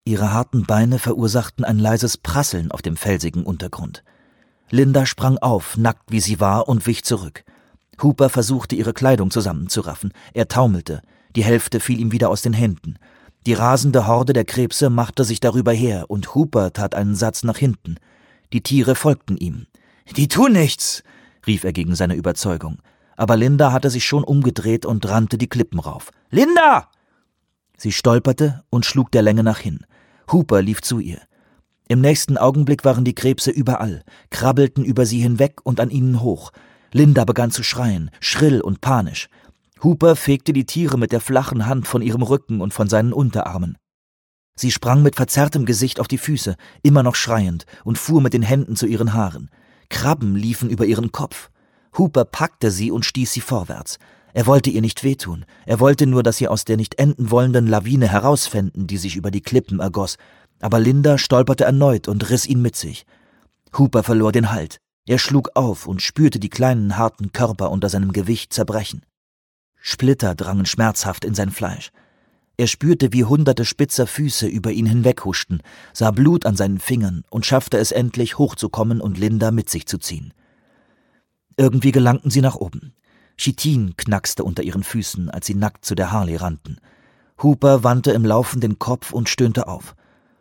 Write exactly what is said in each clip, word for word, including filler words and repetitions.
Ihre harten Beine verursachten ein leises Prasseln auf dem felsigen Untergrund. Linda sprang auf, nackt wie sie war, und wich zurück. Hooper versuchte, ihre Kleidung zusammenzuraffen. Er taumelte. Die Hälfte fiel ihm wieder aus den Händen. Die rasende Horde der Krebse machte sich darüber her, und Hooper tat einen Satz nach hinten. Die Tiere folgten ihm. »Die tun nichts«, rief er gegen seine Überzeugung. Aber Linda hatte sich schon umgedreht und rannte die Klippen rauf. »Linda!« Sie stolperte und schlug der Länge nach hin. Hooper lief zu ihr. Im nächsten Augenblick waren die Krebse überall, krabbelten über sie hinweg und an ihnen hoch. Linda begann zu schreien, schrill und panisch. Hooper fegte die Tiere mit der flachen Hand von ihrem Rücken und von seinen Unterarmen. Sie sprang mit verzerrtem Gesicht auf die Füße, immer noch schreiend, und fuhr mit den Händen zu ihren Haaren. Krabben liefen über ihren Kopf. Hooper packte sie und stieß sie vorwärts. Er wollte ihr nicht wehtun. Er wollte nur, dass sie aus der nicht enden wollenden Lawine herausfänden, die sich über die Klippen ergoss. Aber Linda stolperte erneut und riss ihn mit sich. Hooper verlor den Halt. Er schlug auf und spürte die kleinen, harten Körper unter seinem Gewicht zerbrechen. Splitter drangen schmerzhaft in sein Fleisch. Er spürte, wie hunderte spitzer Füße über ihn hinweghuschten, sah Blut an seinen Fingern und schaffte es endlich, hochzukommen und Linda mit sich zu ziehen. Irgendwie gelangten sie nach oben. Chitin knackste unter ihren Füßen, als sie nackt zu der Harley rannten. Hooper wandte im Laufen den Kopf und stöhnte auf.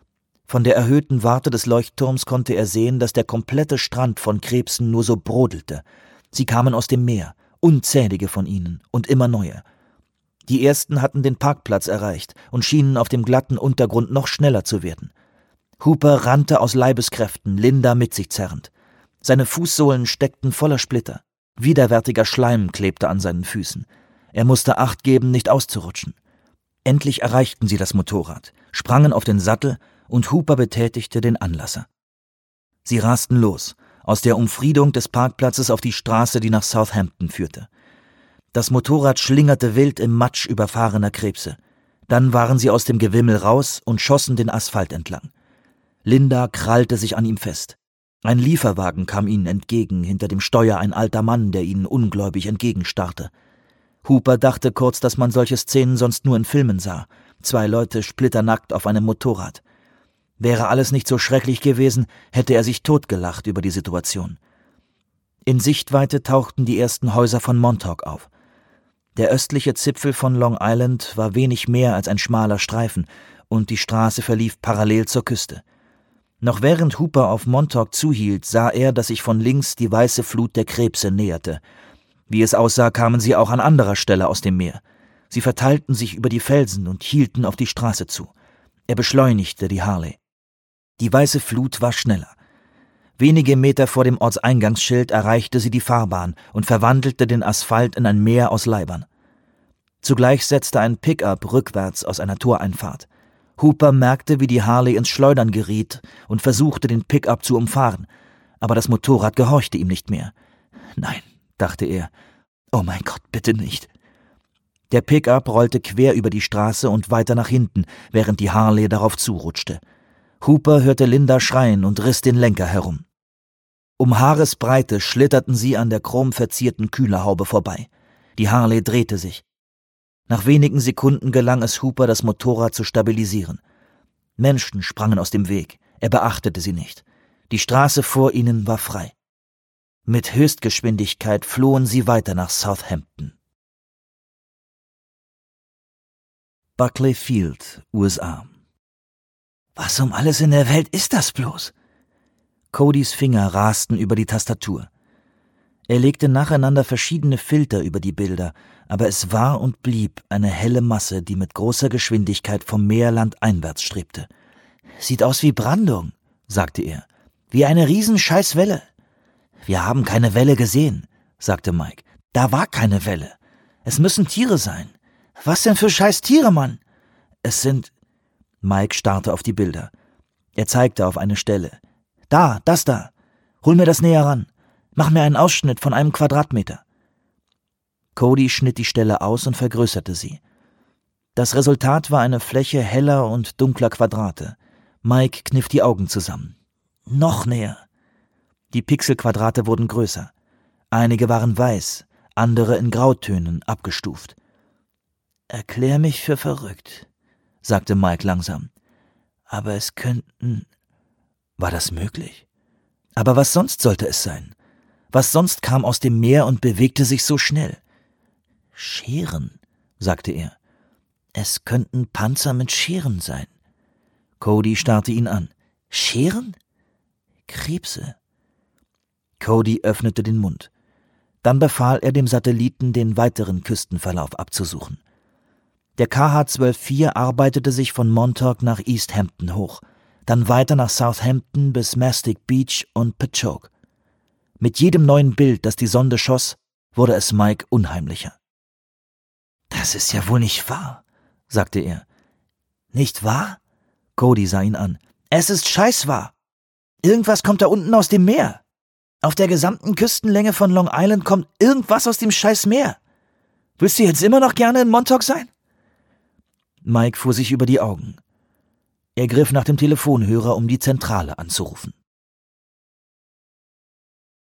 Von der erhöhten Warte des Leuchtturms konnte er sehen, dass der komplette Strand von Krebsen nur so brodelte. Sie kamen aus dem Meer, unzählige von ihnen und immer neue. Die ersten hatten den Parkplatz erreicht und schienen auf dem glatten Untergrund noch schneller zu werden. Hooper rannte aus Leibeskräften, Linda mit sich zerrend. Seine Fußsohlen steckten voller Splitter. Widerwärtiger Schleim klebte an seinen Füßen. Er musste Acht geben, nicht auszurutschen. Endlich erreichten sie das Motorrad, sprangen auf den Sattel und Hooper betätigte den Anlasser. Sie rasten los, aus der Umfriedung des Parkplatzes auf die Straße, die nach Southampton führte. Das Motorrad schlingerte wild im Matsch überfahrener Krebse. Dann waren sie aus dem Gewimmel raus und schossen den Asphalt entlang. Linda krallte sich an ihm fest. Ein Lieferwagen kam ihnen entgegen, hinter dem Steuer ein alter Mann, der ihnen ungläubig entgegenstarrte. Hooper dachte kurz, dass man solche Szenen sonst nur in Filmen sah. Zwei Leute splitternackt auf einem Motorrad. Wäre alles nicht so schrecklich gewesen, hätte er sich totgelacht über die Situation. In Sichtweite tauchten die ersten Häuser von Montauk auf. Der östliche Zipfel von Long Island war wenig mehr als ein schmaler Streifen und die Straße verlief parallel zur Küste. Noch während Hooper auf Montauk zuhielt, sah er, dass sich von links die weiße Flut der Krebse näherte. Wie es aussah, kamen sie auch an anderer Stelle aus dem Meer. Sie verteilten sich über die Felsen und hielten auf die Straße zu. Er beschleunigte die Harley. Die weiße Flut war schneller. Wenige Meter vor dem Ortseingangsschild erreichte sie die Fahrbahn und verwandelte den Asphalt in ein Meer aus Leibern. Zugleich setzte ein Pickup rückwärts aus einer Toreinfahrt. Hooper merkte, wie die Harley ins Schleudern geriet und versuchte, den Pickup zu umfahren, aber das Motorrad gehorchte ihm nicht mehr. »Nein«, dachte er, »oh mein Gott, bitte nicht.« Der Pickup rollte quer über die Straße und weiter nach hinten, während die Harley darauf zurutschte. Hooper hörte Linda schreien und riss den Lenker herum. Um Haaresbreite schlitterten sie an der chromverzierten Kühlerhaube vorbei. Die Harley drehte sich. Nach wenigen Sekunden gelang es Hooper, das Motorrad zu stabilisieren. Menschen sprangen aus dem Weg. Er beachtete sie nicht. Die Straße vor ihnen war frei. Mit Höchstgeschwindigkeit flohen sie weiter nach Southampton. Buckley Field, U S A. »Was um alles in der Welt ist das bloß?« Codys Finger rasten über die Tastatur. Er legte nacheinander verschiedene Filter über die Bilder, aber es war und blieb eine helle Masse, die mit großer Geschwindigkeit vom Meerland einwärts strebte. »Sieht aus wie Brandung«, sagte er. »Wie eine Riesenscheißwelle.« »Wir haben keine Welle gesehen«, sagte Mike. »Da war keine Welle. Es müssen Tiere sein.« »Was denn für scheiß Tiere, Mann?« »Es sind...« Mike starrte auf die Bilder. Er zeigte auf eine Stelle. »Da, das da. Hol mir das näher ran. Mach mir einen Ausschnitt von einem Quadratmeter.« Cody schnitt die Stelle aus und vergrößerte sie. Das Resultat war eine Fläche heller und dunkler Quadrate. Mike kniff die Augen zusammen. »Noch näher.« Die Pixelquadrate wurden größer. Einige waren weiß, andere in Grautönen abgestuft. »Erklär mich für verrückt«, sagte Mike langsam. Aber es könnten... War das möglich? Aber was sonst sollte es sein? Was sonst kam aus dem Meer und bewegte sich so schnell? Scheren, sagte er. Es könnten Panzer mit Scheren sein. Cody starrte ihn an. Scheren? Krebse. Cody öffnete den Mund. Dann befahl er dem Satelliten, den weiteren Küstenverlauf abzusuchen. Der K H zwölf vier arbeitete sich von Montauk nach East Hampton hoch, dann weiter nach Southampton bis Mastic Beach und Patchogue. Mit jedem neuen Bild, das die Sonde schoss, wurde es Mike unheimlicher. »Das ist ja wohl nicht wahr«, sagte er. »Nicht wahr?« Cody sah ihn an. »Es ist scheißwahr. Irgendwas kommt da unten aus dem Meer. Auf der gesamten Küstenlänge von Long Island kommt irgendwas aus dem scheiß Meer. Willst du jetzt immer noch gerne in Montauk sein?« Mike fuhr sich über die Augen. Er griff nach dem Telefonhörer, um die Zentrale anzurufen.